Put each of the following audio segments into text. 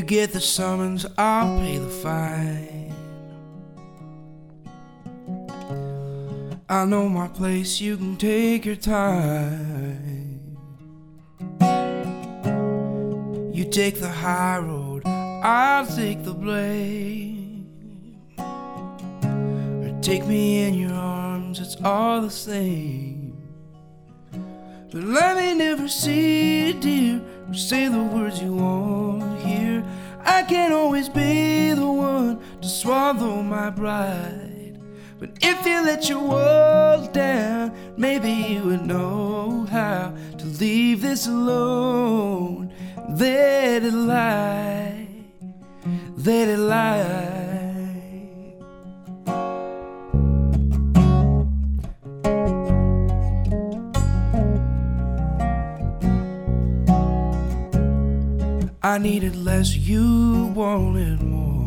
get the summons, I'll pay the fine. I know my place, you can take your time. You take the high road, I'll take the blame. Or take me in your arms, it's all the same. But let me never see you, dear, or say the words you want to hear. I can't always be the one to swallow my pride, but if you let your walls down, maybe you would know how to leave this alone. Let it lie, let it lie. I needed less, you wanted more.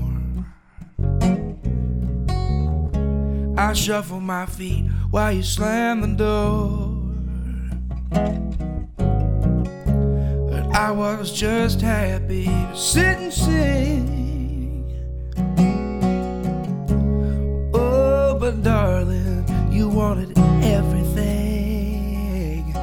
I shuffle my feet while you slam the door. But I was just happy to sit and sing. Oh, but darling, you wanted everything.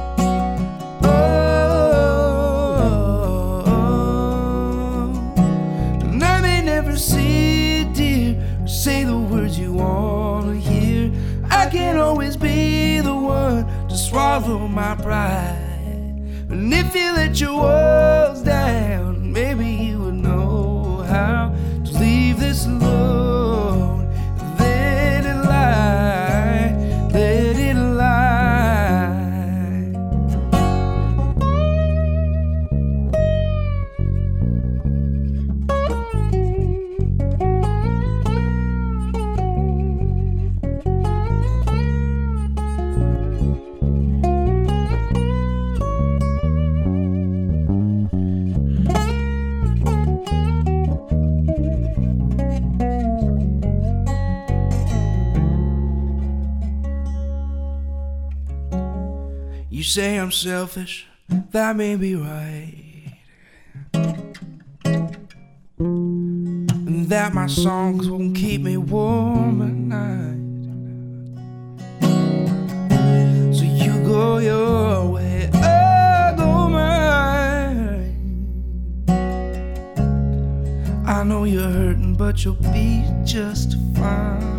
Oh, and I may never see it, dear, or say the words you want to hear. I can't always be the one to swallow my pride, and if you let your walls down, maybe you would know how to leave this alone. Let it lie, let it lie. You say I'm selfish, that may be right, and that my songs won't keep me warm at night. So you go your way, I go mine. I know you're hurting, but you'll be just fine.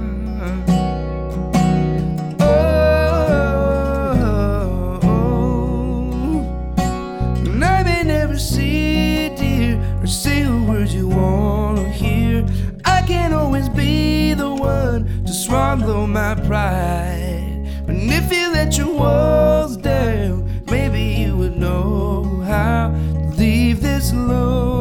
See, dear, or say the words you want to hear. I can't always be the one to swallow my pride, but if you let your walls down, maybe you would know how to leave this alone.